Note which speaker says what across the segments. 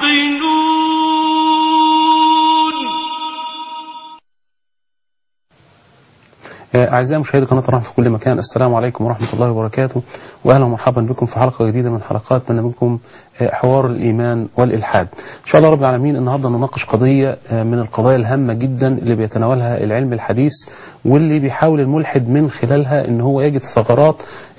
Speaker 1: أعزائي مشاهدي قناة الرحمة في كل مكان، السلام عليكم ورحمة الله وبركاته، وأهلا ومرحبا بكم في حلقة جديدة من حلقات برنامجكم حوار الإيمان والإلحاد. إن شاء الله رب العالمين النهاردة نناقش قضية من القضايا الهامة جدا اللي بيتناولها العلم الحديث، واللي بيحاول الملحد من خلالها إن هو يجد ثغرات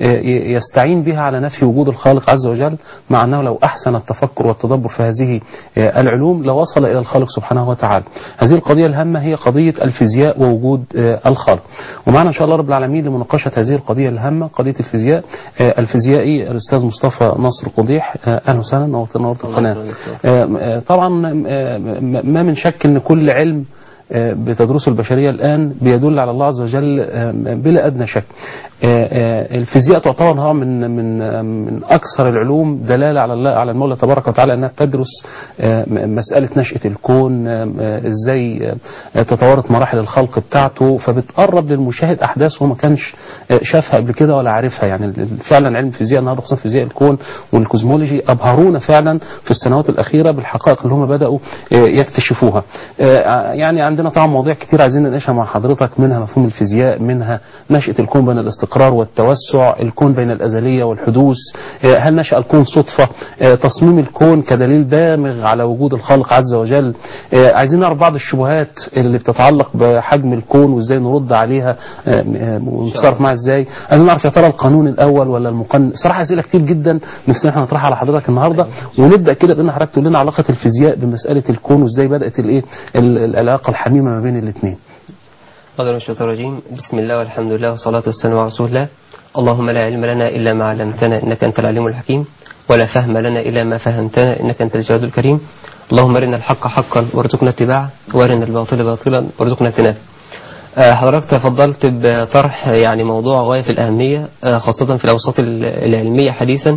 Speaker 1: يستعين بها على نفي وجود الخالق عز وجل، مع أنه لو أحسن التفكر والتدبر في هذه العلوم لوصل إلى الخالق سبحانه وتعالى. هذه القضية الهامة هي قضية الفيزياء ووجود الخالق. ومعنا إن شاء الله رب العالمين لمناقشة هذه القضية الهامة قضية الفيزياء الفيزيائي الأستاذ مصطفى نصر قضيح. أهلا وسهلا، نورت القناة. طبعا ما من شك أن كل علم بتدرسه البشرية الآن بيدل على الله عز وجل بلا أدنى شك. الفيزياء تعتبر نوع من أكثر العلوم دلالة على المولى تبارك وتعالى، أنها تدرس مسألة نشأة الكون، إزاي تطورت مراحل الخلق بتاعته، فبتقرب للمشاهد أحداث هو ما كانش شافها قبل كده ولا عارفها. يعني فعلا علم الفيزياء النهارده خصوصا فيزياء الكون والكوزمولوجي أبهرونا فعلا في السنوات الأخيرة بالحقائق اللي هم بدأوا يكتشفوها. يعني عندنا طبعا مواضيع كتير عايزين نناقشها مع حضرتك، منها مفهوم الفيزياء، منها نشأة الكون بين الاستقرار والتوسع، الكون بين الأزلية والحدوث، هل نشأ الكون صدفة، تصميم الكون كدليل دامغ على وجود الخالق عز وجل. عايزين نعرف بعض الشبهات اللي بتتعلق بحجم الكون وازاي نرد عليها ونتصرف معها ازاي. عايزين نعرف يا ترى القانون الأول ولا المقنن. صراحة أسئلة كتير جدا نفسنا احنا نطرحها على حضرتك النهارده، ونبدأ كده بأن حضرتك تقول لنا علاقة الفيزياء بمسألة الكون وازاي بدأت العلاقة الحميمة ما بين الاثنين.
Speaker 2: قدر الشيطان الرجيم. بسم الله والحمد لله والصلاة والسلام على رسول الله. اللهم لا علم لنا إلا ما علمتنا إنك أنت العليم الحكيم، ولا فهم لنا إلا ما فهمتنا إنك أنت الجواد الكريم. اللهم أرنا الحق حقا وارزقنا اتباعه، وأرنا الباطل باطلا وارزقنا اجتنابه. حضرتك تفضلت بطرح يعني موضوع غاية في الأهمية، خاصة في الأوساط العلمية حديثا.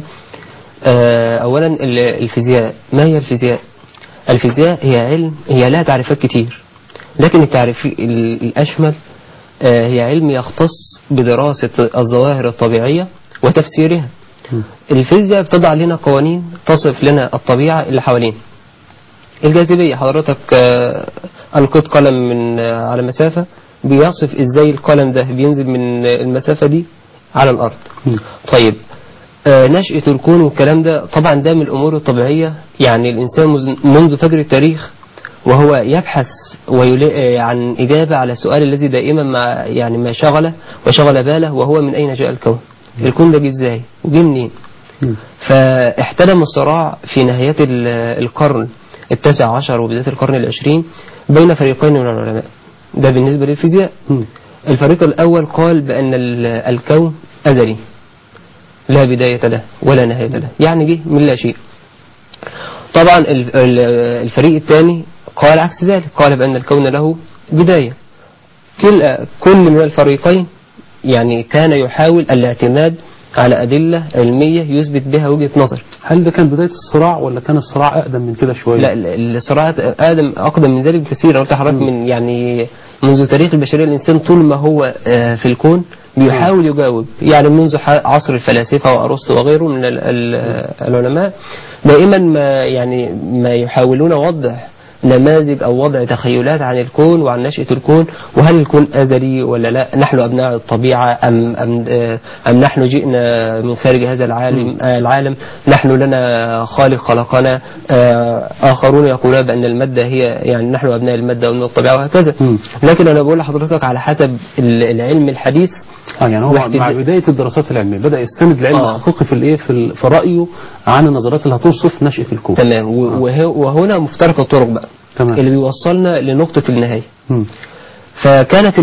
Speaker 2: أولا الفيزياء. ما هي الفيزياء؟ الفيزياء هي علم هي لها تعريفات كتير، لكن التعريف الأشمل هي علم يختص بدراسة الظواهر الطبيعية وتفسيرها. الفيزياء بتضع لنا قوانين تصف لنا الطبيعة اللي حوالينا. الجاذبية، حضرتك ألقيت قلم من على مسافة، بيصف إزاي القلم ده بينزل من المسافة دي على الأرض. طيب نشأة الكون والكلام ده طبعا ده من الأمور الطبيعية. يعني الإنسان منذ فجر التاريخ وهو يبحث عن إجابة على السؤال الذي دائما ما شغله وشغل باله، وهو من أين جاء الكون؟ الكون ده جه إزاي وجه منين؟ فاحتدم الصراع في نهاية القرن التاسع عشر وبداية القرن العشرين بين فريقين من العلماء. ده بالنسبة للفيزياء. الفريق الأول قال بأن الكون أزلي لا بداية له ولا نهاية له، يعني جه من لا شيء. طبعا الفريق الثاني قال عكس ذلك، قال بأن الكون له بداية. كل من الفريقين يعني كان يحاول الاعتماد على أدلة علمية يثبت بها وجهة نظر.
Speaker 1: هل ده كان بداية الصراع ولا كان الصراع أقدم من كده شوية؟
Speaker 2: لا، الصراع أقدم من ذلك بكثير. قلت حضرتك من يعني منذ تاريخ البشرية الإنسان طول ما هو في الكون بيحاول يجاوب، يعني منذ عصر الفلاسفة وأرسطو وغيره من العلماء دائما ما يحاولون وضع نماذج أو وضع تخيلات عن الكون وعن نشأة الكون، وهل الكون أزلي ولا لا، نحن أبناء الطبيعة أم نحن جئنا من خارج هذا العالم، نحن لنا خالق خلقنا. آخرون يقولون بأن المادة هي يعني نحن أبناء المادة ومن الطبيعة وهكذا. لكن أنا بقول لحضرتك على حسب العلم الحديث.
Speaker 1: يعني هو مع بداية الدراسات العلمية بدأ يستند العلم الحقيقي في رأيه عن النظريات اللي هتوصف نشأة الكون.
Speaker 2: تمام. وهنا مفترق الطرق بقى. تمام. اللي بيوصلنا لنقطة النهاية. فكانت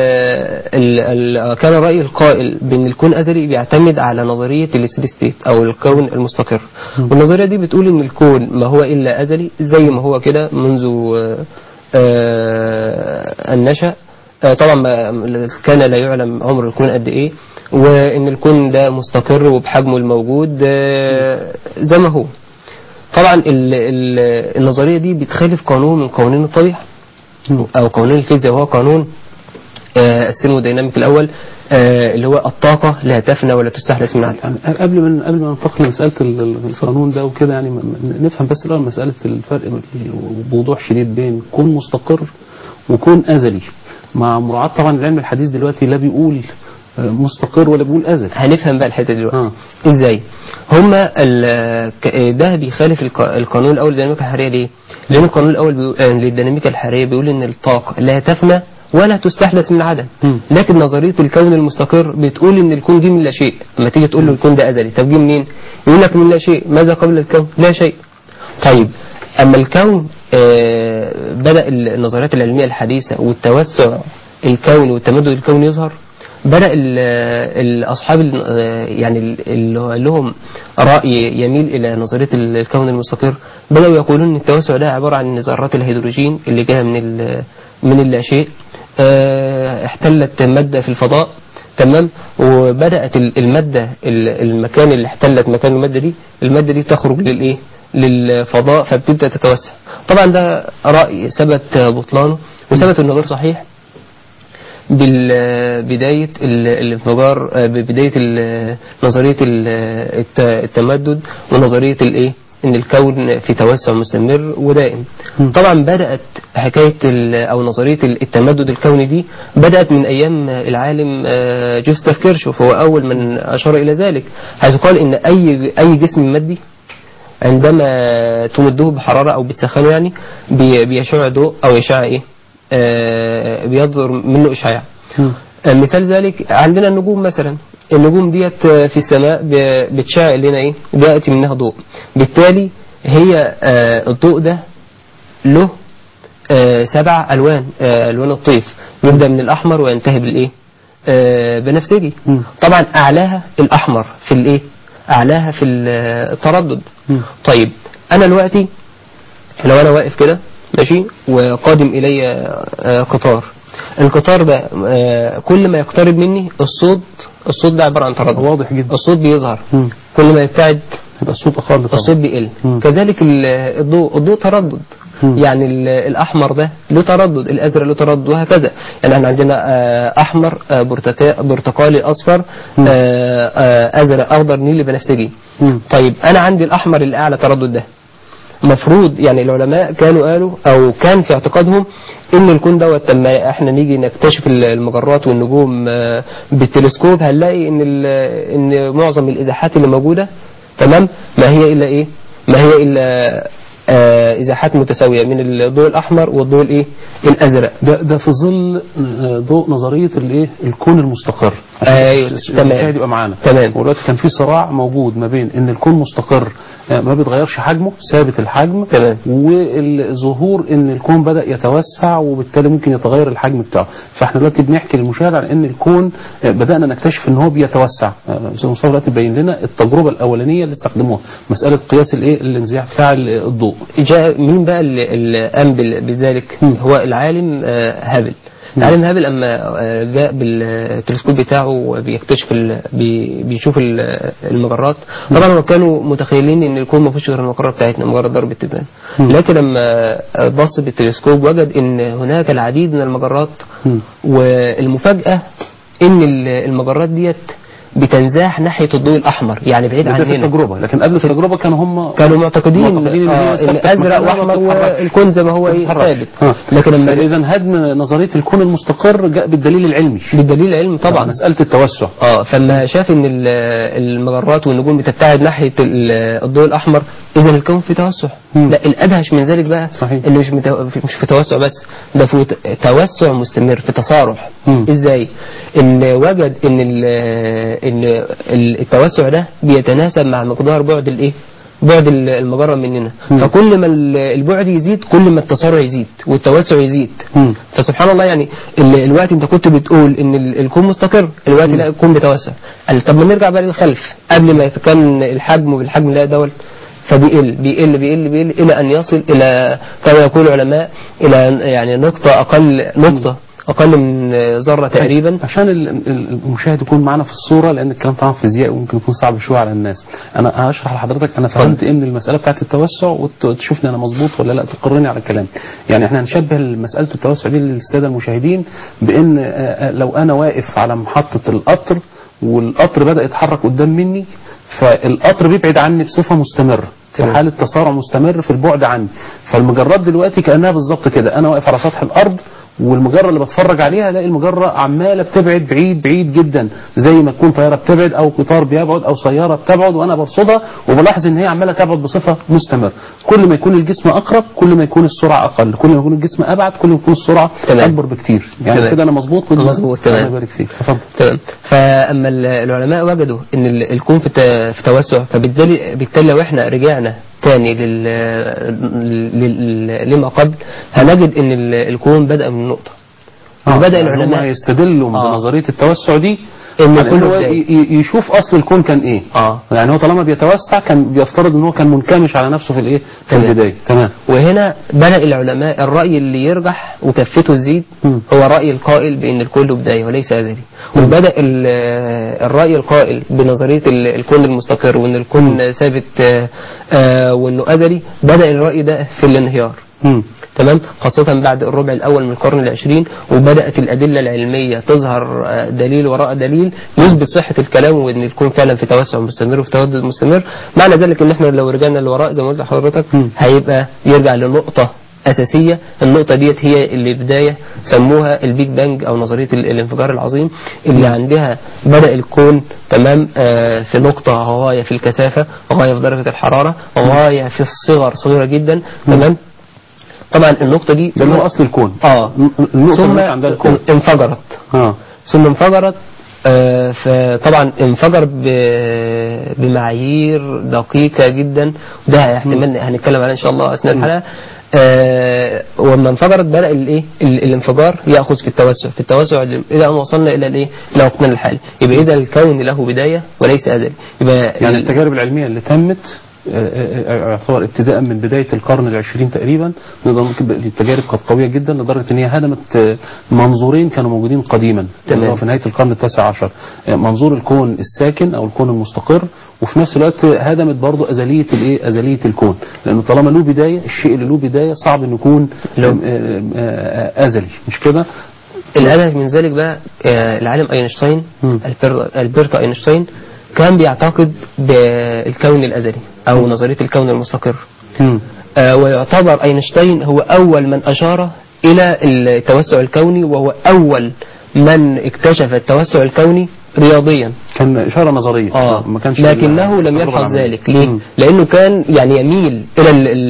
Speaker 2: كان الرأي القائل بأن الكون أزلي بيعتمد على نظرية الستيدي ستيت أو الكون المستقر. والنظرية دي بتقول أن الكون ما هو إلا أزلي زي ما هو كده منذ النشأ. طبعا كان لا يعلم عمر الكون قد ايه، وان الكون ده مستقر وبحجمه الموجود زي ما هو. طبعا النظرية دي بتخالف قانون من قوانين الطبيعة او قانون الفيزياء، وهو قانون الثيرموديناميك الأول اللي هو الطاقة لا تفنى ولا تستحدث من عدم.
Speaker 1: يعني قبل ما ننتقل لمسألة القانون ده وكده، يعني نفهم بس الأول مسألة الفرق بوضوح شديد بين كون مستقر وكون أزلي، مع مراعاة طبعا العلم الحديث دلوقتي لا بيقول مستقر ولا بيقول أزلي.
Speaker 2: هنفهم بقى الحتة دلوقتي ازاي. هما ده بيخالف القانون الأول للديناميكا الحرارية. ليه؟ لأن القانون الأول للديناميكا الحرارية بيقول إن الطاقة لا تفنى ولا تستحدث من عدم. لكن نظرية الكون المستقر بتقول إن الكون جه من لا شيء. لما تيجي تقول له الكون ده أزلي، طب جه منين؟ يقول لك من لا شيء. ماذا قبل الكون؟ لا شيء. طيب أما الكون بدأ النظريات العلمية الحديثة والتوسع الكوني والتمدد الكوني يظهر، بدأ الأصحاب يعني اللي لهم رأي يميل إلى نظرية الكون المستقر بدأوا يقولون إن التوسع ده عبارة عن ذرات الهيدروجين اللي جاء من اللاشيء احتلت مادة في الفضاء، تمام، وبدأت المادة المكان اللي احتلت مكان المادة دي تخرج للفضاء فبتبدأ تتوسع. طبعا ده رأي ثبت بطلانه وثبت انه غير صحيح بالبداية الانفجار، ببداية نظرية التمدد ونظرية ان الكون في توسع مستمر ودائم. طبعا بدأت حكاية او نظرية التمدد الكوني دي بدأت من ايام العالم جوستاف كيرشوف، هو اول من اشار الى ذلك، حيث قال ان اي جسم مادي عندما تمده بحرارة او بتسخنه يعني بيشع ضوء او يشع بيصدر منه إشعاع. مثال ذلك عندنا النجوم مثلا، النجوم ديت في السماء بتشع لنا بيأتي منها ضوء، بالتالي هي الضوء ده له 7 ألوان، ألوان الطيف، يبدأ من الأحمر وينتهي بنفسجي. طبعا أعلاها الأحمر في أعلاها في التردد. طيب أنا دلوقتي لو أنا واقف كده ماشي وقادم إلي القطار ده كل ما يقترب مني الصوت ده عبارة عن تردد
Speaker 1: واضح جدا،
Speaker 2: الصوت بيظهر. كل ما يبتعد
Speaker 1: يبقى الصوت أقل،
Speaker 2: الصوت بيقل. كذلك الضوء تردد، يعني الأحمر ده له تردد، الأزرق له تردد، وهكذا. يعني احنا عندنا أحمر، برتقالي، أصفر، أزرق، أخضر، نيلي، بنفسجي. طيب أنا عندي الأحمر اللي أعلى تردد ده، مفروض يعني العلماء كانوا قالوا او كان في اعتقادهم ان الكون دوت لما احنا نيجي نكتشف المجرات والنجوم بالتلسكوب هنلاقي ان معظم الازاحات اللي موجوده تمام ما هي الا ازاحات متساويه من الضوء الاحمر والضوء الازرق.
Speaker 1: ده في ظل ضوء نظريه الكون المستقر.
Speaker 2: تمام،
Speaker 1: يبقى معانا
Speaker 2: تمام.
Speaker 1: ودلوقتي كان في صراع موجود ما بين ان الكون مستقر ما بيتغيرش حجمه، ثابت الحجم،
Speaker 2: تمام،
Speaker 1: والظهور ان الكون بدأ يتوسع وبالتالي ممكن يتغير الحجم بتاعه. فاحنا دلوقتي بنحكي للمشاهد عن ان الكون بدأنا نكتشف ان هو بيتوسع. استاذ مصطفى دلوقتي بيبين لنا التجربه الاولانيه اللي استخدموها، مساله قياس الانزياح بتاع الضوء.
Speaker 2: جاء مين بقى اللي قام بذلك؟ هو العالم هابل. العالم هابل اما جاء بالتلسكوب بتاعه وبيكتشف بيشوف المجرات، طبعا هم كانوا متخيلين ان الكون ما فيش غير المجره بتاعتنا، مجرد ضرب تبان. لكن لما بص بالتلسكوب وجد ان هناك العديد من المجرات، والمفاجاه ان المجرات ديت بتنزاح ناحية الضوء الأحمر، يعني بعيد عننا.
Speaker 1: في التجربة، لكن قبل التجربة كانوا معتقدين
Speaker 2: ان أزرق وأحمر والكون زي ما هو ثابت.
Speaker 1: لكن لما إذا هدم نظرية الكون المستقر جاء بالدليل العلمي.
Speaker 2: بالدليل العلمي طبعا،
Speaker 1: مسألة التوسع.
Speaker 2: فلما شاف ان المجرات والنجوم بتبتعد ناحية الضوء الأحمر، إذا الكون في توسع. لا، الأدهش من ذلك بقى إنه مش في توسع بس، ده في توسع مستمر، في تصارح. إزاي؟ إن وجد إن التوسع ده بيتناسب مع مقدار بعد المجرة مننا. فكل ما البعد يزيد كل ما التصارع يزيد والتوسع يزيد. فسبحان الله، يعني الوقت انت كنت بتقول ان الكون مستقر، الوقت لا، الكون بيتوسع. طب ما نرجع بقى للخلف، قبل ما كان الحجم وبالحجم لا دول، فبيقل بيقل بيقل بيقل إلى أن يصل إلى كما يقول العلماء إلى يعني نقطة أقل من ذرة تقريبا.
Speaker 1: عشان المشاهد يكون معنا في الصورة، لأن الكلام طبعا فيزيائي وممكن يكون صعب شوية على الناس. أنا هشرح لحضرتك أنا فهمت إيه من المسألة بتاعت التوسع، وتشوفني أنا مظبوط ولا لا، تقرني على كلامي. يعني إحنا هنشبه مسألة التوسع دي للسادة المشاهدين بأن لو أنا واقف على محطة القطر والقطر بدأ يتحرك قدام مني، فالقطر بيبعد عني بصفة مستمرة، في حالة تسارع مستمر في البعد عني. فالمجرات دلوقتي كأنها بالظبط كده، أنا واقف على سطح الأرض والمجرة اللي بتفرج عليها الاقي المجرة عمالة بتبعد بعيد بعيد جدا، زي ما تكون طيارة بتبعد او قطار بيبعد او سيارة بتبعد، وانا برصدها وبلاحظ ان هي عمالة تبعد بصفة مستمرة. كل ما يكون الجسم اقرب كل ما يكون السرعة اقل، كل ما يكون الجسم ابعد كل ما يكون السرعة اكبر بكتير. يعني كده انا مظبوط؟
Speaker 2: مظبوط تمام.
Speaker 1: الله يبارك فيك. تفضل.
Speaker 2: تمام. فاما العلماء وجدوا ان الكون في توسع، فبالتالي لو احنا رجعنا تاني لما قبل هنجد ان الكون بدأ من نقطة.
Speaker 1: وبدأ العلماء يستدلوا بنظرية التوسع دي ان هو يشوف اصل الكون كان ايه. يعني هو طالما بيتوسع كان بيفترض ان هو كان منكمش على نفسه في الايه في البدايه. تمام.
Speaker 2: وهنا بدأ العلماء الرأي اللي يرجح وكفته تزيد هو رأي القائل بان الكون له بدايه وليس ازلي. وبدأ الرأي القائل بنظرية الكون المستقر وان الكون ثابت وانه ازلي، بدأ الرأي ده في الانهيار. تمام. خاصة بعد الربع الأول من القرن العشرين، وبدأت الأدلة العلمية تظهر دليل وراء دليل يثبت صحة الكلام وإن الكون فعلا في توسع مستمر وفي تردد مستمر. معنى ذلك إن إحنا لو رجعنا لوراء زي ما قلت لحضرتك هيبقى يرجع لنقطة أساسية. النقطة ديت هي اللي بداية سموها البيج بانج أو نظرية الانفجار العظيم، اللي عندها بدأ الكون تمام في نقطة غاية في الكثافة، غاية في درجة الحرارة، غاية في الصغر صغيرة جدا. تمام. طبعا النقطة دي
Speaker 1: ده هو أصل الكون.
Speaker 2: النقطة اللي عندها الكون انفجرت. ثم انفجرت. فطبعا انفجر بمعايير دقيقة جدا، وده احتمال هنتكلم عليه ان شاء الله اثناء الحلقة. وما انفجرت بدأ الانفجار يأخذ في التوسع إلى أن وصلنا إلى الإيه؟ إلى وقتنا الحالي. يبقى إذا الكون له بداية وليس أزلي. يبقى
Speaker 1: يعني التجارب العلمية اللي تمت يعتبر ابتداء من بداية القرن العشرين تقريبا، التجارب كانت قوية جدا لدرجة ان هي هدمت منظورين كانوا موجودين قديما في نهاية القرن التاسع عشر، منظور الكون الساكن او الكون المستقر، وفي نفس الوقت هدمت برضو أزلية الكون، لأنه طالما له بداية الشيء اللي له بداية صعب انه يكون أزلي، مش كده؟
Speaker 2: الأدب من ذلك بقى العالم أينشتاين ألبرت أينشتاين كان بيعتقد بالكون الأزلي أو نظرية الكون المستقر. ويعتبر أينشتاين هو أول من أشار إلى التوسع الكوني، وهو أول من اكتشف التوسع الكوني رياضيا.
Speaker 1: كان إشارة نظرية. ما كانش
Speaker 2: لكنه لم يلحظ ذلك. ليه؟ لأنه كان يعني يميل إلى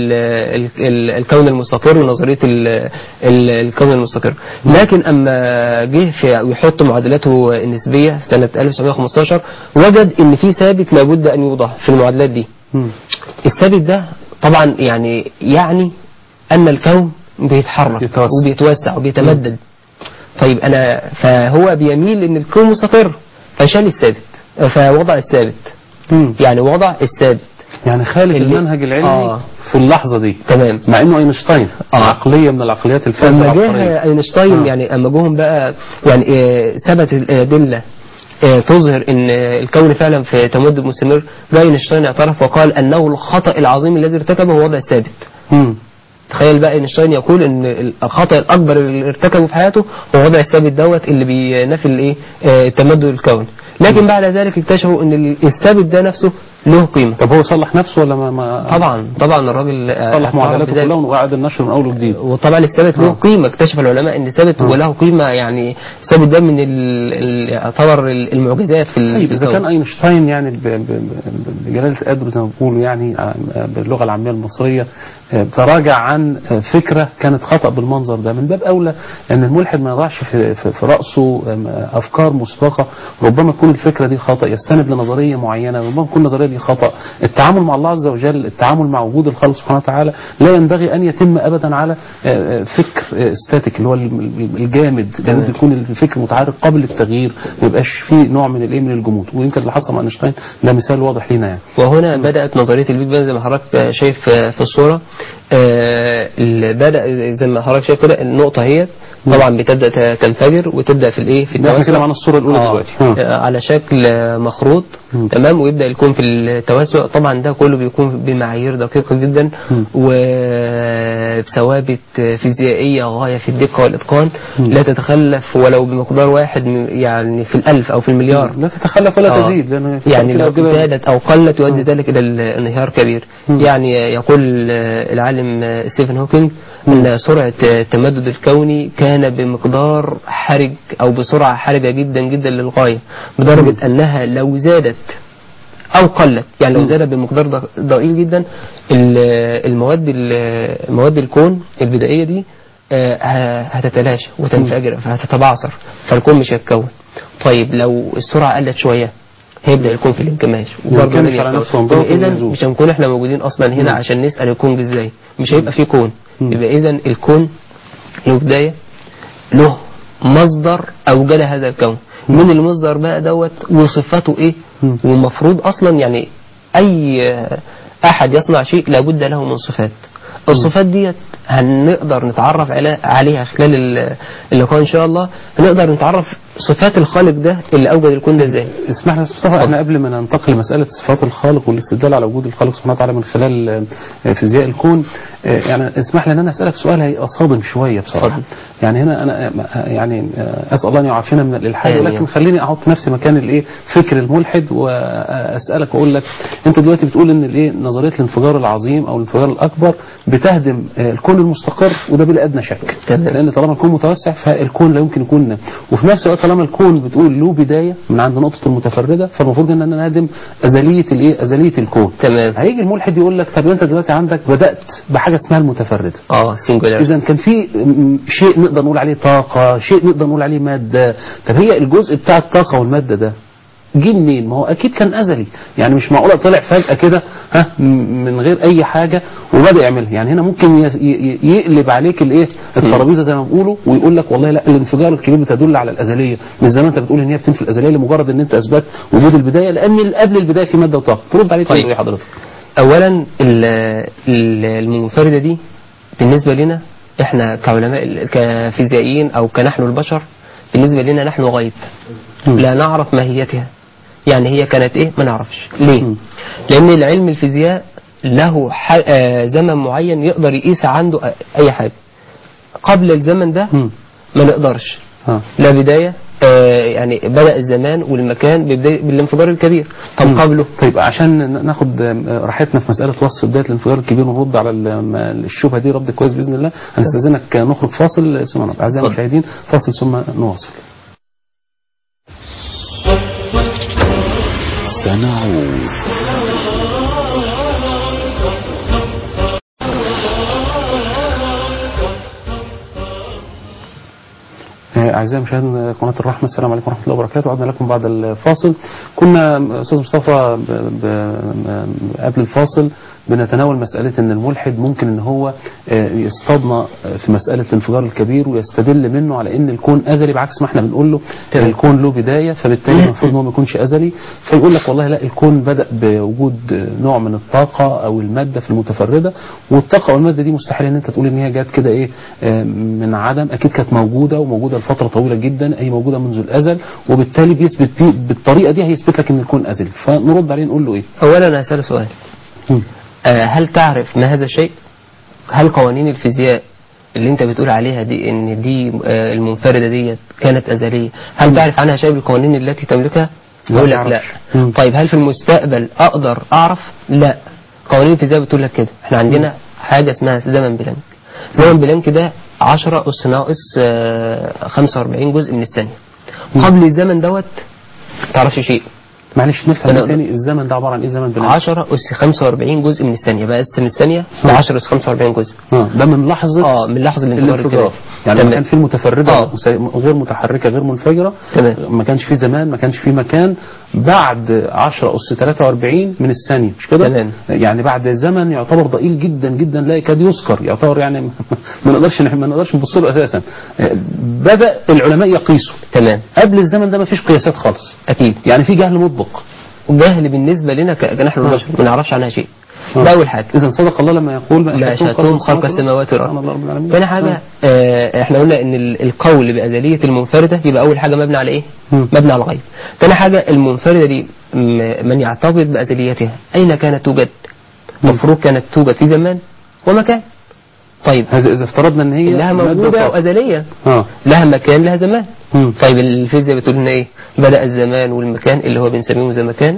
Speaker 2: الكون المستقر ونظرية الكون المستقر. لكن أما جه يحط معادلاته النسبية سنة 1915 وجد إن في ثابت لابد أن يوضع في المعادلات دي. الثابت ده طبعا يعني أن الكون بيتحرك وبيتوسع وبيتمدد. طيب فهو بيميل إن الكون مستقر، فشال الثابت، فوضع الثابت. يعني وضع الثابت،
Speaker 1: يعني خالف المنهج العلمي في اللحظة دي.
Speaker 2: تمام.
Speaker 1: مع انه اينشتاين عقلية من العقليات الفاسدة.
Speaker 2: لما جه اينشتاين يعني اما جوهم بقى يعني ثبت الادلة تظهر ان الكون فعلا في تمدد مستمر، جاء اينشتاين اعترف وقال انه الخطأ العظيم الذي ارتكبه هو وضع الثابت. تخيل بقى اينشتاين يقول ان الخطأ الاكبر اللي ارتكبه في حياته هو وضع الثابت دوت اللي بينافي التمدد الكوني. لكن بعد ذلك اكتشفوا ان الثابت ده نفسه له قيمة.
Speaker 1: طب هو صلح نفسه ولا ما
Speaker 2: طبعا الراجل
Speaker 1: صلح معادلاته كلها وقعد النشر من اول وجديد.
Speaker 2: وطبعا الثابت له قيمة. اكتشف العلماء ان الثابت هو له قيمة. يعني الثابت ده من يعتبر المعجزات في
Speaker 1: اذا كان اينشتاين يعني بجلالة قدره زي ما بيقولوا يعني باللغة العامية المصرية تراجع عن فكرة كانت خطأ بالمنظر ده، من باب أولى أن الملحد ما يضعش في رأسه أفكار مسبقة. ربما تكون الفكرة دي خطأ، يستند لنظرية معينة، ربما تكون النظرية دي خطأ. التعامل مع الله عز وجل، التعامل مع وجود الخالق سبحانه وتعالى لا ينبغي أن يتم أبدا على فكر استاتيك اللي هو الجامد. لابد يكون الفكر متحرك قبل التغيير، ما يبقاش فيه نوع من الجمود. ويمكن اللي حصل مع اينشتاين ده مثال واضح لنا يعني.
Speaker 2: وهنا بدأت نظرية البيج بانج زي ما حضرتك شايف في الصورة. بدأ زي ما حضرتك شايف كده النقطة هي طبعا بتبدا تنفجر وتبدا في الايه في
Speaker 1: احنا
Speaker 2: التوسع.
Speaker 1: كده معانا الصوره الاولى دلوقتي.
Speaker 2: على شكل مخروط. تمام. ويبدا يكون في التوسع. طبعا ده كله بيكون بمعايير دقيقه جدا وبثوابت فيزيائيه غايه في الدقه والاتقان، لا تتخلف ولو بمقدار واحد يعني في الالف او في المليار.
Speaker 1: لا تتخلف ولا تزيد، لأن
Speaker 2: يعني لو زادت او قلت يؤدي ذلك الى الانهيار كبير. يعني يقول العالم ستيفن هوكينج ان سرعه التمدد الكوني كان بمقدار حرج او بسرعه حرجه جدا جدا للغايه، بدرجه انها لو زادت او قلت، يعني لو زادت بمقدار ضئيل جدا، المواد الكون البدائيه دي هتتلاشى وتنفجر فهتتبعثر، فالكون مش هيتكون. طيب لو السرعه قلت شويه هيبدا الكون في الانكماش وبرضه اذا مش هنكون احنا موجودين اصلا هنا عشان نسال الكون ازاي، مش هيبقى في كون. يبقى اذا الكون له بدايه، له مصدر اوجد هذا الكون. من المصدر بقى دوت وصفاته ايه، والمفروض اصلا يعني اي احد يصنع شيء لابد له من صفات. الصفات ديت هنقدر نتعرف عليها خلال اللقاء ان شاء الله. هنقدر نتعرف صفات الخالق ده اللي اوجد الكون ده ازاي.
Speaker 1: اسمح لي يا استاذ مصطفى، احنا قبل ما ننتقل لمساله صفات الخالق والاستدلال على وجود الخالق سبحانه وتعالى من خلال فيزياء الكون، يعني اسمح لي ان انا اسالك سؤال هيبقى صادم شويه بصراحه. يعني هنا انا يعني اسال الله ان يعافينا من الالحاد، ولكن خليني احط نفسي مكان الايه فكر الملحد واسالك واقول لك انت دلوقتي بتقول ان الايه نظريه الانفجار العظيم او الانفجار الاكبر بتهدم الكون المستقر، وده بلا ادنى شك، لان طالما الكون متوسع فالكون لا يمكن يكون، وفي نفس الوقت طالما الكون بتقول له بدايه من عند نقطه المتفرده، فالمفروض ان انا نهدم ازليه الايه ازليه الكون.
Speaker 2: تمام.
Speaker 1: هيجي الملحد يقول لك طب انت دلوقتي عندك بدات بحاجه اسمها المتفرده.
Speaker 2: سنجولار.
Speaker 1: اذا كان في شيء نقدر نقول عليه طاقه، شيء نقدر نقول عليه ماده. طب هي الجزء بتاع الطاقه والماده ده جه منين؟ ما هو اكيد كان ازلي، يعني مش معقوله طلع فجاه كده من غير اي حاجه وبدا يعملها. يعني هنا ممكن يقلب عليك الايه الترابيزه زي ما بيقولوا ويقول لك والله لا الانفجار الكبير بتدل على الازليه، مش زي ما انت بتقول ان هي بتنفي الازليه لمجرد ان انت اثبت وجود البدايه، لان قبل البدايه في ماده وطاقه. ترد عليه تقول ايه حضرتك؟
Speaker 2: اولا المنفرده دي بالنسبه لنا احنا كعلماء كفيزيائيين او كنحن البشر، بالنسبه لنا نحن غيب لا نعرف ماهيتها. يعني هي كانت ايه ما نعرفش. ليه؟ لان العلم الفيزياء له زمن معين يقدر يقيس عنده اي حاجه. قبل الزمن ده ما نقدرش. لا بدايه، يعني بدأ الزمان والمكان بالانفجار الكبير. طب قبله؟
Speaker 1: طيب عشان ناخد راحتنا في مسألة وصف بداية الانفجار الكبير ونرد على الشبهة دي رد كويس بإذن الله، هنستأذنك نخرج فاصل ثم نرجع. أعزائي المشاهدين فاصل ثم نواصل.
Speaker 3: سنعود.
Speaker 1: أعزائي مشاهدين قناة الرحمة، السلام عليكم ورحمة الله وبركاته. عدنا لكم بعد الفاصل. كنا أستاذ مصطفى قبل الفاصل بنتناول مسألة أن الملحد ممكن أن هو يصطادنا في مسألة الانفجار الكبير ويستدل منه على أن الكون أزلي، بعكس ما احنا بنقول له الكون له بداية، فبالتالي المفروض أنه ما يكونش أزلي. فيقول لك والله لا الكون بدأ بوجود نوع من الطاقة أو المادة في المتفردة، والطاقة والمادة دي مستحيل أن أنت تقول أن هي جات كده إيه من عدم. أكيد كانت موجودة وموجودة لفترة طويلة جدا، أي موجودة منذ الأزل، وبالتالي بيثبت بالطريقة دي هيثبت لك أن الكون أزلي. فنرد عليه نقول له إيه؟
Speaker 2: أولا هسأله سؤال. هل تعرف ما هذا الشيء؟ هل قوانين الفيزياء اللي انت بتقول عليها دي ان دي المنفردة دي كانت أزلية، هل تعرف عنها شيء بالقوانين التي تملكها؟ يقول لك لا. طيب هل في المستقبل أقدر أعرف؟ لا. قوانين الفيزياء بتقول لك كده. احنا عندنا حاجة اسمها زمن بلانك. زمن بلانك ده 10 أس ناقص 45 جزء من الثانية. قبل الزمن دوت تعرفش شيء.
Speaker 1: معلش نفهم تاني، الزمن ده عبارة عن ايه زمن بلانك؟
Speaker 2: 10 أس 45 جزء من الثانية، بقسم الثانية ل 10 أس 45 جزء.
Speaker 1: ده من لحظة
Speaker 2: من لحظة الانفجار.
Speaker 1: يعني ما كان في المتفردة غير متحركة غير منفجرة، ما كانش في زمان، ما كانش في مكان بعد 10 أس 43 من الثانية، مش كده؟ يعني بعد زمن يعتبر ضئيل جدا جدا لا يكاد يذكر، يعتبر يعني ما نقدرش نبص له اساسا. بدأ العلماء يقيسوا. قبل الزمن ده ما فيش قياسات خالص.
Speaker 2: اكيد.
Speaker 1: يعني في جهل مطبق.
Speaker 2: جهل بالنسبة لنا كنحن البشر ما نعرفش عنها شيء. ده أول حاجة.
Speaker 1: إذا صدق الله لما يقول
Speaker 2: ما أشهدتهم خلق السماوات والأرض. ثاني حاجة احنا قلنا ان القول بأزلية المنفردة يبقى أول حاجة مبني على إيه؟ مبني على الغيب. ثاني حاجة المنفردة دي من يعتقد بأزليتها أين كانت توجد؟ مفروض كانت توجد في زمان ومكان. طيب
Speaker 1: هذا إذا افترضنا ان هي
Speaker 2: لها موجودة وأزلية، لها مكان لها زمان. طيب الفيزياء بتقول لنا ايه؟ بدأ الزمان والمكان اللي هو بنسميه زمكان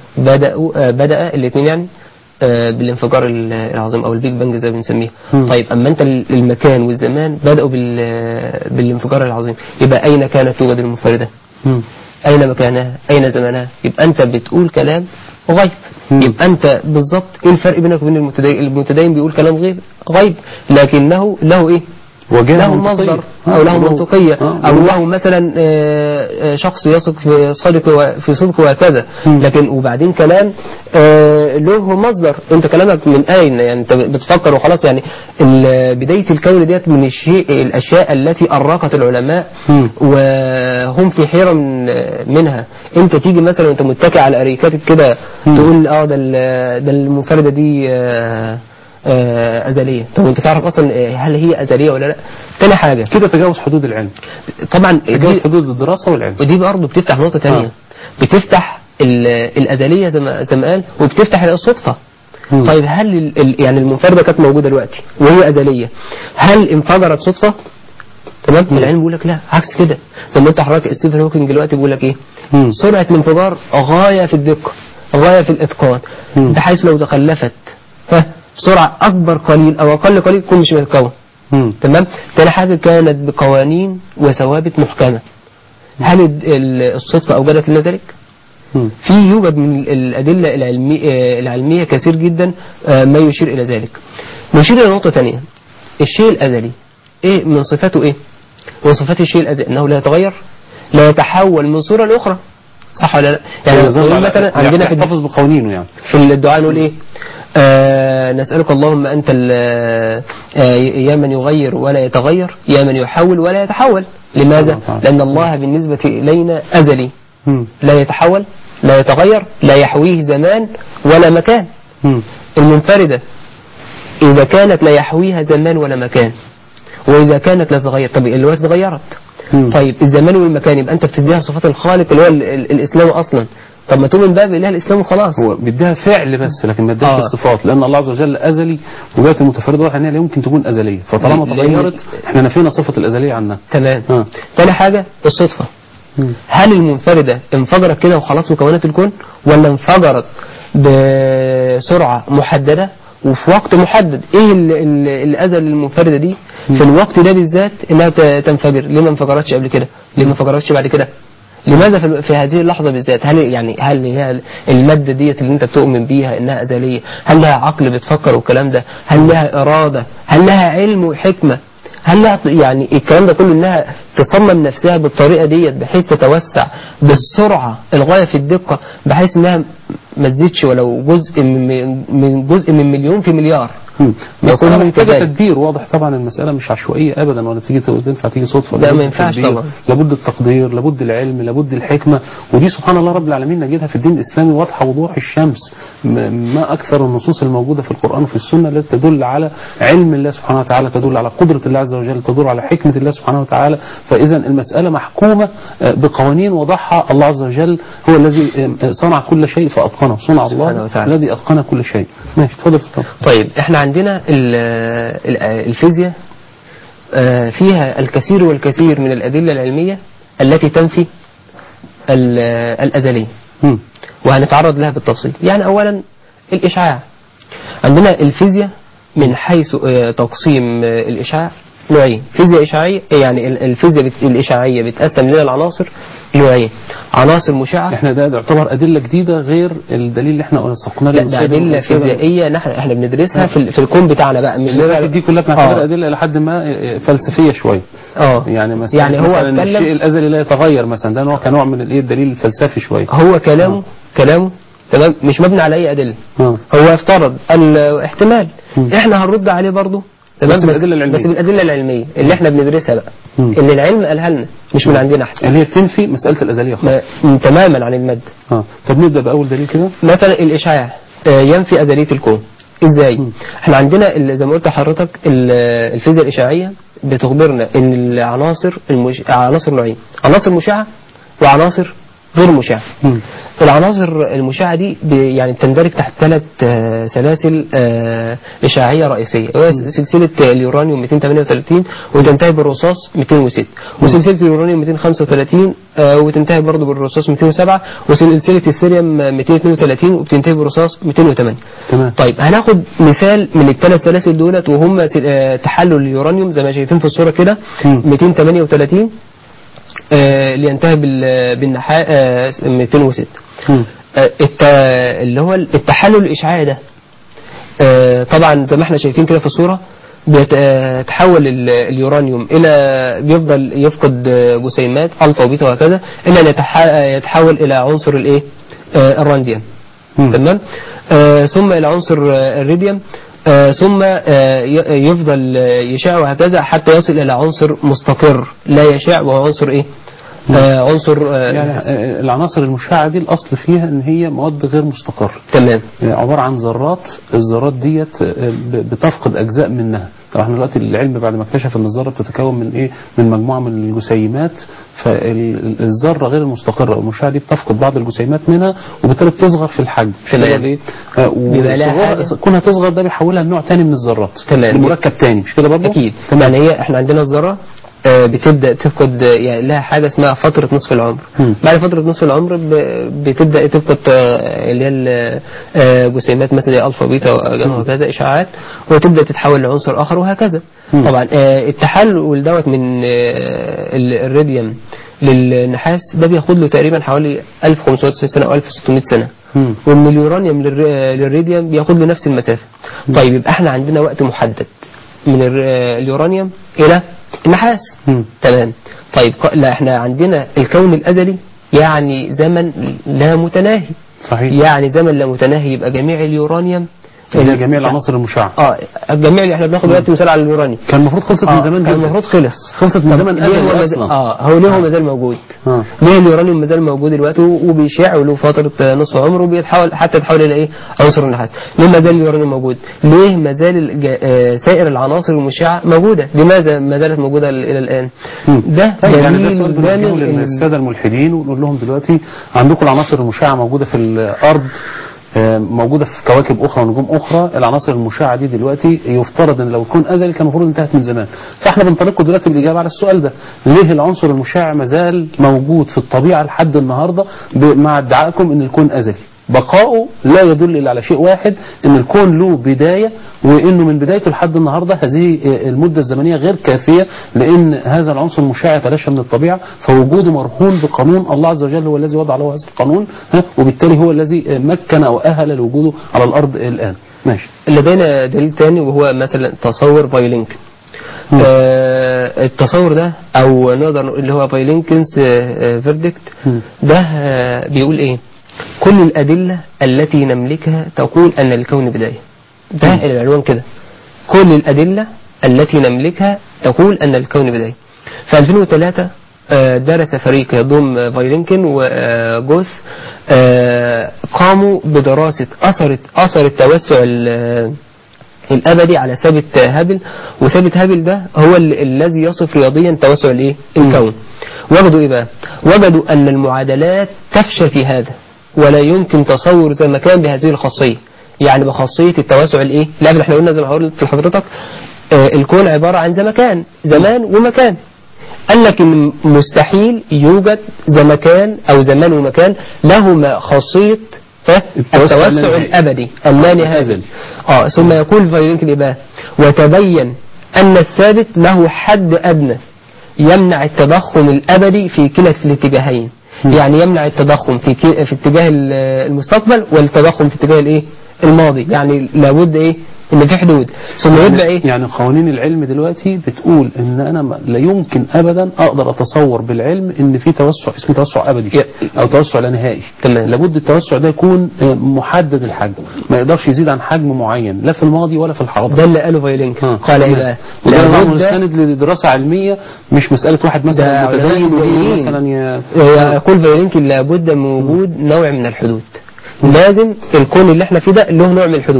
Speaker 2: بدأ الاثنين يعني بالانفجار العظيم او البيج بانج زي ما بنسميه. طيب اما انت المكان والزمان بدأوا بالانفجار العظيم، يبقى اين كانت توجد المنفردة؟ اين مكانها؟ اين زمانها؟ يبقى انت بتقول كلام غيب. يبقى انت بالظبط ايه الفرق بينك وبين المتدين؟ المتدين بيقول كلام غيب لكنه له ايه؟ له مصدر او له منطقية او له مثلا شخص يثق في صدقه وهكذا. لكن وبعدين كلام له مصدر. انت كلامك من اين؟ يعني انت بتفكر وخلاص. يعني بداية الكون ديت من الاشياء التي أرقت العلماء وهم في حيرة منها. انت تيجي مثلا وانت متكئ على اريكاتك كده تقول ده المنفردة دي أزلية. طب انت تعرف اصلا هل هي أزلية ولا لا؟ تاني حاجة
Speaker 1: كده تجاوز حدود العلم
Speaker 2: طبعا،
Speaker 1: تجاوز حدود الدراسة والعلم.
Speaker 2: ودي برضه بتفتح نقطة تانية. بتفتح الأزلية زي ما قال، وبتفتح الصدفة. طيب هل يعني المنفردة كانت موجودة دلوقتي وهي أزلية، هل انفجرت صدفة؟ تمام. العلم بيقول لك لا، عكس كده. زي ما انت حضرتك ستيفن هوكينج دلوقتي بيقول لك ايه؟ سرعة الانفجار غاية في الدقة، غاية في الإتقان، بحيث لو تخلفت بسرعة أكبر قليل أو أقل قليل تكون مش متكون. تمام. تاني حاجة كانت بقوانين وثوابت محكمة. هل الصدفة أوجدت لنا ذلك؟ يوجد من الأدلة العلمية كثير جدا ما يشير إلى ذلك. نشير إلى نقطة ثانية. الشيء الأزلي إيه من صفاته؟ إيه من صفات الشيء الأزلي؟ أنه لا يتغير، لا يتحول من صورة لأخرى، صح ولا لا؟ يعني مثلا عندنا في
Speaker 1: يحتفظ بقوانينه. يعني
Speaker 2: في الدعاء نقول إيه؟ نسألك اللهم أنت يا من يغير ولا يتغير، يا من يحول ولا يتحول. لماذا؟ لأن الله بالنسبة إلينا أزلي، لا يتحول، لا يتغير، لا يحويه زمان ولا مكان. المنفردة إذا كانت لا يحويها زمان ولا مكان، وإذا كانت لا تتغير، طب الوقت اتغيرت. طيب الزمان والمكان يبقى أنت بتديها صفات الخالق اللي هو الإسلام أصلا. طب ما تؤمن بقى بإله الإسلام وخلاص.
Speaker 1: هو بيديها فعل بس، لكن ما اداش الصفات، لأن الله عز وجل أزلي، وجات المتفردة واضح إنها لا يمكن تكون أزلية، فطالما تغيرت احنا نفينا صفة الأزلية عنها.
Speaker 2: تمام. تاني حاجة الصدفة. هل المنفردة انفجرت كده وخلاص وكونت الكون، ولا انفجرت بسرعة محددة وفي وقت محدد؟ ايه اللي أذى المنفردة دي في الوقت ده بالذات انها تنفجر؟ ليه ما انفجرتش قبل كده؟ ليه ما انفجرتش بعد كده؟ لماذا في هذه اللحظة بالذات؟ هل هي المادة ديت اللي انت بتؤمن بيها انها أزلية، هل لها عقل بتفكر والكلام ده؟ هل لها إرادة؟ هل لها علم وحكمة؟ هل لها يعني الكلام ده كله انها تصمم نفسها بالطريقة ديت بحيث تتوسع بالسرعة الغاية في الدقة، بحيث انها ما تزيدش ولو جزء من مليون في مليار؟
Speaker 1: مسألة محتاجة تدبير واضح. طبعا المسألة مش عشوائية أبدا، ولا تنفع تيجي صدفة.
Speaker 2: لا ما ينفعش طبعا.
Speaker 1: لابد التقدير، لابد العلم، لابد الحكمة. ودي سبحان الله رب العالمين نجدها في الدين الإسلامي واضحة وضوح الشمس. ما أكثر النصوص الموجودة في القرآن وفي السنة التي تدل على علم الله سبحانه وتعالى، تدل على قدرة الله عز وجل، تدل على حكمة الله سبحانه وتعالى. فإذا المسألة محكومة بقوانين وضعها الله عز وجل، هو الذي صنع كل شيء فأتقنه. صنع الله الذي أتقن كل شيء. ماشي تفضل.
Speaker 2: طيب احنا عندنا الفيزياء فيها الكثير والكثير من الأدلة العلمية التي تنفي الأزلية، وهنتعرض لها بالتفصيل. يعني أولا الإشعاع. عندنا الفيزياء من حيث تقسيم الإشعاع نوعين. فيزياء إشعاعية، يعني الفيزياء الإشعاعية بتقسم لنا العناصر نوعين: عناصر مشعة.
Speaker 1: احنا ده يعتبر أدلة جديدة غير الدليل اللي احنا سقناه.
Speaker 2: لا ده أدلة فيزيائية احنا بندرسها في الكون بتاعنا بقى.
Speaker 1: دي كلها بنعتبر أدلة لحد ما فلسفية شوية. يعني مثلا
Speaker 2: يعني هو
Speaker 1: الشيء الأزلي لا يتغير مثلا، ده نوع كنوع من الدليل الفلسفي شوية.
Speaker 2: هو كلامه تمام، مش مبني على أي أدلة. هو يفترض الاحتمال، احنا هنرد عليه برضه
Speaker 1: بس بالأدلة
Speaker 2: العلمية اللي احنا بندرسها بقى، اللي العلم قالها لنا مش من عندنا احنا،
Speaker 1: اللي هي تنفي مسألة الأزلية خالص
Speaker 2: تماما عن المادة.
Speaker 1: طب نبدأ بأول دليل كده.
Speaker 2: مثلا الإشعاع ينفي أزلية الكون. ازاي؟ احنا عندنا زي ما قلت لحضرتك الفيزياء الاشعاعيه بتخبرنا ان العناصر عناصر نوعين، عناصر مشعه وعناصر غير مشعه. العناصر المشعه دي يعني بتندرج تحت 3 سلاسل اشعاعيه رئيسيه، وهي سلسله اليورانيوم 238 وتنتهي بالرصاص 206، وسلسله اليورانيوم 235 وتنتهي برضه بالرصاص 207، وسلسله الثيريوم 232 وبتنتهي بالرصاص 208.
Speaker 1: تمام.
Speaker 2: طيب هناخد مثال من ال3 سلاسل دولت، وهم تحلل اليورانيوم زي ما شايفين في الصوره كده 238 اللي ينتهي بالنحاس 206. اللي هو التحلل الإشعاعي ده طبعا زي ما احنا شايفين كده في الصورة بيتحول اليورانيوم بيفضل يفقد جسيمات ألفا وبيتا وهكذا إلى أن يتحول إلى عنصر الايه الرانديوم. تمام. ثم إلى عنصر الريديوم، ثم يفضل يشع وهكذا حتى يصل إلى عنصر مستقر لا يشع، وهو عنصر ايه؟ عنصر
Speaker 1: يعني العناصر المشعة دي الأصل فيها إن هي مواد غير مستقرة.
Speaker 2: تمام.
Speaker 1: عبارة عن ذرات، الذرات ديت بتفقد أجزاء منها. طبعا احنا دلوقتي العلم بعد ما اكتشف ان الذرة بتتكون من ايه؟ من مجموعة من الجسيمات، فالذرة غير المستقرة والمشعة دي بتفقد بعض الجسيمات منها وبالتالي بتصغر في الحجم.
Speaker 2: تمام.
Speaker 1: كونها تصغر ده بيحولها لنوع تاني من الذرات.
Speaker 2: تمام.
Speaker 1: لمركب تاني، مش كده برضه؟
Speaker 2: أكيد. يعني هي احنا عندنا الذرة بتبدأ تفقد يعني لها حاجة اسمها فترة نصف العمر. بعد فترة نصف العمر بتبدأ تفقد اللي هي الجسيمات مثلا زي ألفا بيتا وهكذا إشعاعات، وتبدأ تتحول لعنصر آخر وهكذا. طبعا التحلل دوت من الريديوم للنحاس ده بياخد له تقريبا حوالي 1500 سنة أو 1600 سنة. ومن اليورانيوم للريديوم بياخد له نفس المسافة. طيب يبقى احنا عندنا وقت محدد من اليورانيوم إلى النحاس. تمام. طيب لا احنا عندنا الكون الأزلي يعني زمن لا متناهي.
Speaker 1: صحيح.
Speaker 2: يعني زمن لا متناهي، يبقى جميع اليورانيوم
Speaker 1: جميع العناصر المشعة.
Speaker 2: الجميع اللي احنا بناخد دلوقتي مثال على اليورانيوم
Speaker 1: كان المفروض خلصت من زمان.
Speaker 2: كان المفروض خلصت
Speaker 1: من زمان أزلي أصلا.
Speaker 2: هو ليه هو مازال موجود؟ ليه اليورانيوم مازال موجود دلوقتي وبيشع وله فترة نصف عمره وبيتحول حتى يتحول إلى ايه؟ عنصر النحاس. ليه مازال اليورانيوم موجود؟ ليه مازال سائر العناصر المشعة موجودة؟ لماذا ما زالت موجودة إلى الآن؟ ده
Speaker 1: يعني ده سؤال بنوجهه للسادة الملحدين ونقول لهم دلوقتي عندكم العناصر المشعة موجودة في الأرض، موجودة في كواكب أخرى ونجوم أخرى. العناصر المشعة دي دلوقتي يفترض أن لو يكون أزلي كان المفروض انتهت من زمان. فإحنا بنطلقكم دلوقتي بالإجابة على السؤال ده، ليه العنصر المشع مازال موجود في الطبيعة لحد النهاردة مع ادعائكم أن الكون أزلي؟ بقاؤه لا يدل إلا على شيء واحد، أن الكون له بداية، وأنه من بدايته لحد النهاردة هذه المدة الزمنية غير كافية لأن هذا العنصر المشع يتلاشى من الطبيعة، فوجوده مرهون بقانون الله عز وجل هو الذي وضع له هذا القانون، وبالتالي هو الذي مكن أو أهل لوجوده على الأرض الآن. ماشي.
Speaker 2: لدينا دليل ثاني وهو مثلا تصور فايلينكن. التصور ده أو نقدر نقول اللي هو فايلينكنز فيردكت ده بيقول إيه؟ كل الأدلة التي نملكها تقول أن الكون بداية. ده العنوان كده، كل الأدلة التي نملكها تقول أن الكون بداية. في 2003 درس فريق يضم فايلينكن وجوث قاموا بدراسة أثر التوسع الأبدي على ثابت هابل، وثابت هابل ده هو الذي يصف رياضيا توسع الإيه؟ الكون. وجدوا إيه بقى؟ وجدوا أن المعادلات تفشل في هذا، ولا يمكن تصور زمكان بهذه الخاصية، يعني بخاصية التوسع الايه؟ لا احنا قلنا زي ما قلت لحضرتك الكون عبارة عن زمكان، زمان ومكان. قال لك ان مستحيل يوجد زمكان او زمان ومكان لهما خاصية التوسع الابدي اللانهائي. ثم يقول فايلينكن ايه بقى؟ وتبين ان الثابت له حد ادنى يمنع التضخم الابدي في كلا الاتجاهين. يعني يمنع التضخم في اتجاه المستقبل والتضخم في اتجاه الايه؟ الماضي. يعني لابد ايه؟ ان في حدود. ثم يبقى ايه؟
Speaker 1: يعني قوانين العلم دلوقتي بتقول ان انا لا يمكن ابدا اقدر اتصور بالعلم ان في توسع اسمه توسع ابدي او توسع لا نهائي.
Speaker 2: تمام.
Speaker 1: لابد التوسع ده يكون محدد الحجم، ما يقدرش يزيد عن حجم معين لا في الماضي ولا في الحاضر.
Speaker 2: ده اللي قاله فايلينكن. قال ايه بقى؟
Speaker 1: لابد مستند لدراسه علميه، مش مساله واحد مثلا متدين مثلا
Speaker 2: يقول فايلينكن لابد من وجود نوع من الحدود. لازم الكون اللي احنا فيه ده له نوع من الحدود.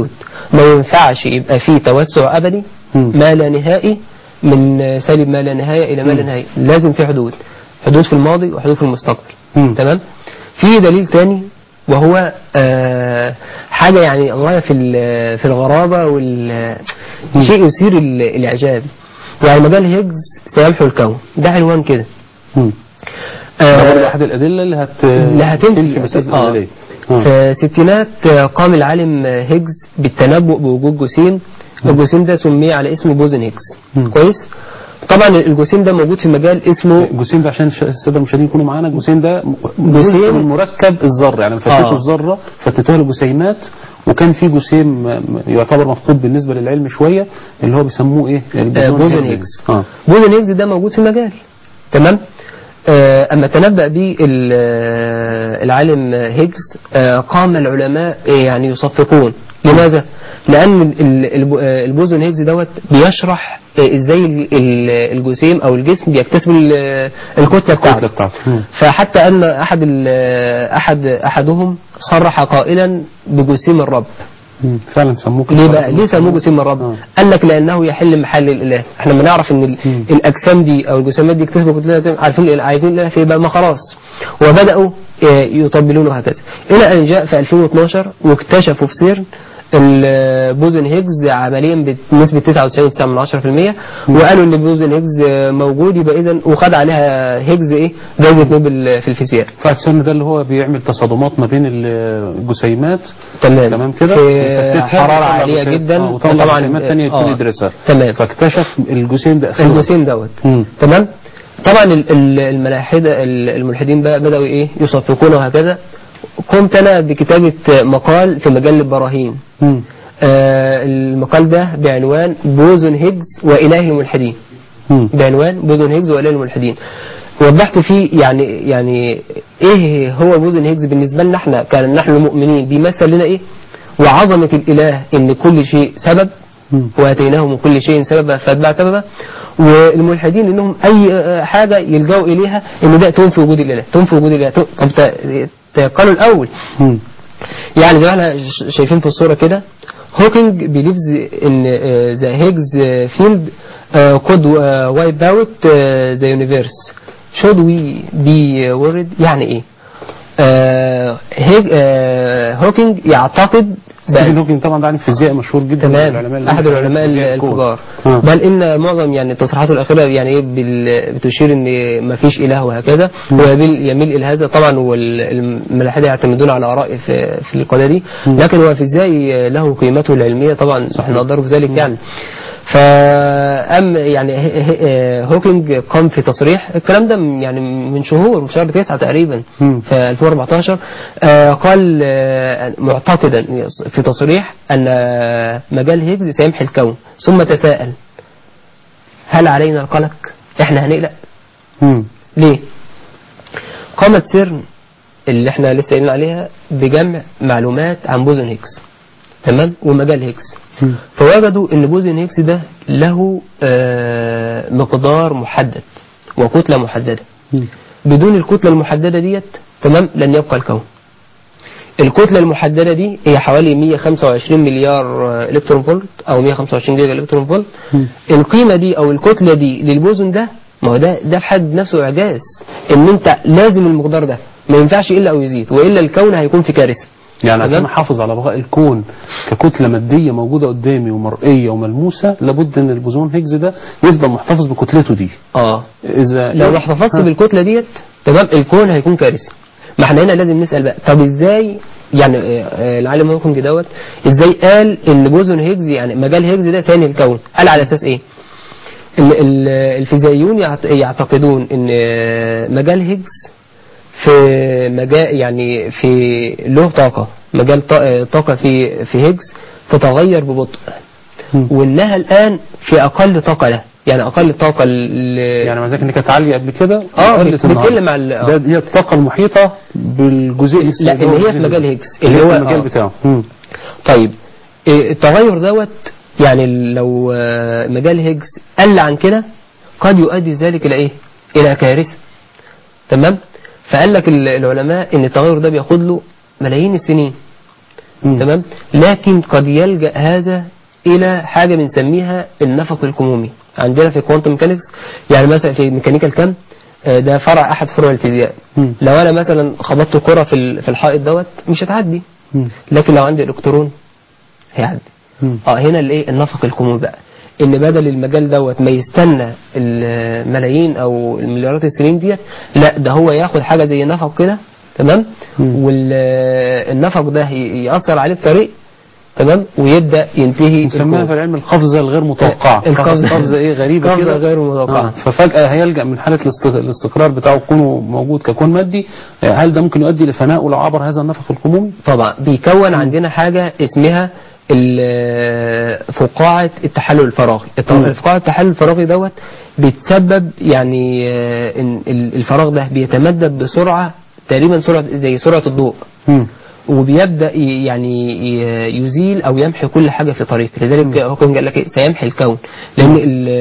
Speaker 2: ما ينفعش يبقى فيه توسع أبدي ما لا نهائي، من سالب ما لا نهاية إلى ما لا نهاية. لازم في حدود في الماضي وحدود في المستقبل. تمام. في دليل تاني وهو حاجة يعني غاية في الغرابة والشيء يثير الإعجاب. يعني مجال هيجز سيمحو الكون، ده عنوان كده.
Speaker 1: ده أحد الأدلة اللي هتنفي مسألة الأزلية.
Speaker 2: في الستينات قام العالم هيجز بالتنبؤ بوجود جسيم. الجسيم ده سمي على اسم بوزون هيجز. كويس. طبعا الجسيم ده موجود في مجال اسمه
Speaker 1: الجسيم ده، عشان الساده المشاهدين يكونوا معانا، الجسيم ده جسيم من مركب الذره، يعني فتته الذره فتتوها لجسيمات، وكان في جسيم يعتبر مفقود بالنسبه للعلم شويه اللي هو بيسموه ايه؟
Speaker 2: بوزون هيجز. بوزون هيجز ده موجود في المجال. تمام. اما تنبأ به العالم هيجز قام العلماء يعني يصفقون. لماذا؟ لأن البوزون هيجز دوت بيشرح ازاي الجسيم او الجسم بيكتسب الكتلة بتاعته. فحتى ان احدهم صرح قائلا بجسيم الرب.
Speaker 1: فعلا سموه
Speaker 2: ليه بقى؟ ليه سموه جسيم الرب؟ قال لك لانه يحل محل الاله. احنا لما نعرف ان الاجسام دي او الجسيمات دي يكتسبوا كتلة، عارفين عايزين الاله في بقى، ما خلاص. وبداوا يطبلونه هكذا الى ان جاء في 2012 واكتشفوا في سيرن البوزون هيجز عمليا بنسبة 99.9%، وقالوا ان البوزون هيجز موجود، يبقى اذا وخد عليها هيجز جائزة نوبل في الفيزياء.
Speaker 1: فالسن ده اللي هو بيعمل تصادمات ما بين الجسيمات.
Speaker 2: تمام
Speaker 1: كده
Speaker 2: في حرارة عالية جدا،
Speaker 1: وطبعا جسيمات ثانيه يبتدي يدرسها.
Speaker 2: تمام.
Speaker 1: فاكتشف الجسيم ده
Speaker 2: دوت. تمام. طبعا الملحدين بقى بدأوا يصفقونه وهكذا. قمت أنا بكتابة مقال في مجلة براهين. المقال ده بعنوان بوزون هيجز وإله الملحدين. بعنوان بوزون هيجز وإله الملحدين. وضحت فيه يعني إيه هو بوزون هيجز بالنسبة لنا احنا، كان نحن المؤمنين بيمثل لنا إيه، وعظمة الإله إن كل شيء سبب، وآتيناه من كل شيء سببا فاتبع سببا. والملحدين إنهم أي حاجة يلجأوا إليها إن ده تنفي وجود الإله، تنفي وجود الإله. طب قالوا الأول يعني زي ما احنا شايفين في الصورة كده، هوكينج believes in the Higgs field could wipe out the universe. Should we be worried؟ يعني ايه؟ هوكينج يعتقد
Speaker 1: ستيفن هوكينج طبعا ده عالم فيزياء مشهور جدا،
Speaker 2: تمام، احد العلماء الكبار. بل ان معظم يعني تصريحاته الاخيره يعني بتشير ان ما فيش اله وهكذا، ويميل الى هذا طبعا. والملاحده يعتمدون على اراء في القضيه دي، لكن هو فيزيائي له قيمته العلميه طبعا، احنا نقدر بذلك يعني. يعني هوكينج قام في تصريح، الكلام ده يعني من شهور، في شهر 9 تقريبا في 2014، قال معتقدا في تصريح أن مجال هيجز سيمحي الكون. ثم تساءل هل علينا القلق؟ احنا هنقلق؟ ليه؟ قامت سيرن اللي احنا لسه قايلين عليها بجمع معلومات عن بوزون هيجز، تمام، ومجال هيجز. فوجدوا ان بوزون هيجز ده له مقدار محدد وكتلة محددة. بدون الكتلة المحددة ديت تمام لن يبقى الكون. الكتلة المحددة دي هي حوالي 125 مليار الكترون فولت او 125 جيجا الكترون فولت. القيمة دي او الكتلة دي للبوزون ده، ما هو ده في حد نفسه اعجاز، ان انت لازم المقدار ده ما ينفعش الا او يزيد، والا الكون هيكون في كارثة.
Speaker 1: يعني عشان احافظ على بقاء الكون ككتله ماديه موجوده قدامي ومرئيه وملموسه، لابد ان البوزون هيجز ده يفضل محتفظ بكتلته دي.
Speaker 2: اذا لو احتفظت بالكتله ديت تمام الكون هيكون كارثي. ما احنا هنا لازم نسال بقى، طب ازاي يعني العالم هوكينج دوت ازاي قال ان بوزون هيجز يعني مجال هيجز ده ثاني الكون؟ قال على اساس ايه؟ الفيزيائيون يعتقدون ان مجال هيجز في مجال يعني في له طاقة، مجال طاقة في هيجز تتغير ببطء، وانها الان في اقل طاقة له، يعني اقل طاقة
Speaker 1: يعني مزاك انك كانت عالية قبل كده
Speaker 2: بتقل مع
Speaker 1: ده هي الطاقة المحيطة بالجزيء
Speaker 2: لا اللي هي في مجال هيجز اللي هو
Speaker 1: المجال بتاعه.
Speaker 2: طيب التغير دوت يعني لو مجال هيجز قل عن كده قد يؤدي ذلك الى ايه؟ الى كارثة. تمام. فقال لك العلماء ان التغير ده بياخد له ملايين السنين، تمام. لكن قد يلجأ هذا إلى حاجة بنسميها النفق الكمومي عندنا في كوانتم ميكانكس. يعني مثلا في ميكانيكا الكم ده فرع أحد فروع الفيزياء. لو أنا مثلا خبطت كرة في الحائط دوت مش هتعدي، لكن لو عندي إلكترون هيعدي. هنا الايه النفق الكمومي بقى، ان بدل المجال دوت ما يستنى الملايين او المليارات السنين ديت، لا ده هو ياخد حاجه زي نفق كده، تمام، والنفق ده يأثر عليه بطريق، تمام، ويبدا ينتهي.
Speaker 1: نسميها في العلم القفزه الغير متوقعه. القفزه ايه غريبه كده،
Speaker 2: قفزه غير متوقعه.
Speaker 1: ففجاه هيلجأ من حاله الاستقرار بتاعه كونه موجود ككون مادي. هل ده ممكن يؤدي لفنائه لو عبر هذا النفق الكمومي؟
Speaker 2: طبعا بيكون عندنا حاجه اسمها فقاعة التحلل الفراغي. فقاعة التحلل الفراغي دوت بيتسبب يعني ان الفراغ ده بيتمدد بسرعة تقريبا زي سرعة الضوء، وبيبدأ يعني يزيل او يمحي كل حاجة في طريقه. لذلك هو كان قال لك سيمحي الكون، لان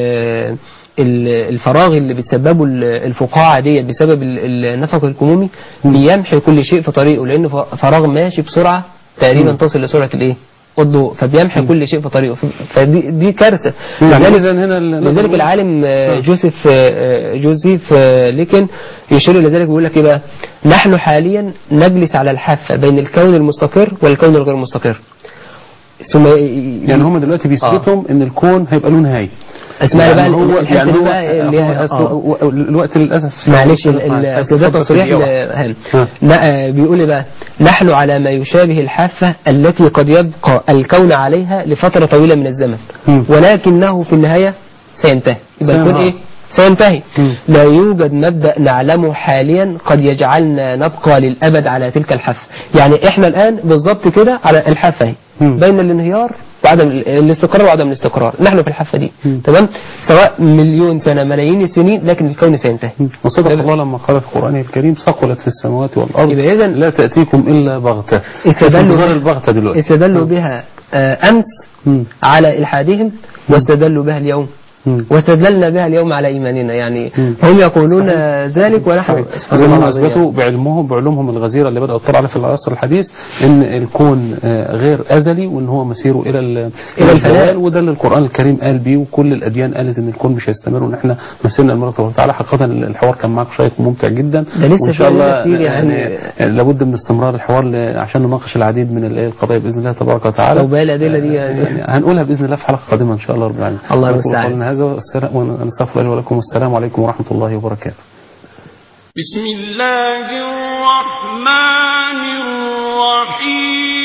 Speaker 2: الفراغ اللي بتسببه الفقاعة دي بسبب النفق الكمومي بيمحي كل شيء في طريقه، لانه فراغ ماشي بسرعة تقريبا تصل لسرعة الايه الضوء، فبيمحي كل شيء في طريقه. فدي كارثه. لذلك العالم جوزيف ليكن يشير الى ذلك، بيقول لك ايه بقى: نحن حاليا نجلس على الحافه بين الكون المستقر والكون الغير مستقر. ثم
Speaker 1: يعني هم دلوقتي بيثبتهم ان الكون هيبقى له نهايه.
Speaker 2: اسمعني بقى الحته دي بقى اللي هي
Speaker 1: الوقت للاسف
Speaker 2: معلش ده تصريح لا بيقول بقى: نحن على ما يشابه الحافة التي قد يبقى الكون عليها لفترة طويلة من الزمن، ولكنه في النهاية سينتهي. يبقى الكون ايه؟ سينتهي. لا يوجد مبدأ نعلمه حاليا قد يجعلنا نبقى للأبد على تلك الحافة. يعني احنا الآن بالضبط كده على الحافة اهي بين الانهيار وعدم الاستقرار وعدم الاستقرار. نحن في الحافة دي، تمام، سواء مليون سنة ملايين السنين، لكن الكون سينتهي.
Speaker 1: وصدق الله لما قال في القرآن الكريم: ثقلت في السماوات والأرض لا تأتيكم إلا بغتة. استدلوا
Speaker 2: بها أمس على إلحادهم، واستدلوا بها اليوم، واستدللنا بها اليوم على إيماننا. يعني هم يقولون ذلك ونحن
Speaker 1: هم أثبتوا بعلومهم الغزيرة اللي بدأوا تطلع عليه في العصر الحديث إن الكون غير أزلي، وإن هو مسيره إلى الزوال. وده اللي القرآن الكريم قال بيه، وكل الأديان قالت إن الكون مش هيستمر، وإن إحنا مسيرنا المرة الله تعالى. حقيقة الحوار كان معك شيق وممتع جدا، وإن شاء الله يعني لابد من استمرار الحوار عشان نناقش العديد من القضايا بإذن الله تبارك وتعالى.
Speaker 2: وباقي الأدلة دي
Speaker 1: يعني هنقولها بإذن الله في حلقة قادمة إن شاء الله رب العالمين.
Speaker 2: الله المستعان.
Speaker 1: هذا ونستغفر الله ولكم، والسلام عليكم ورحمة الله وبركاته.
Speaker 3: بسم الله الرحمن الرحيم.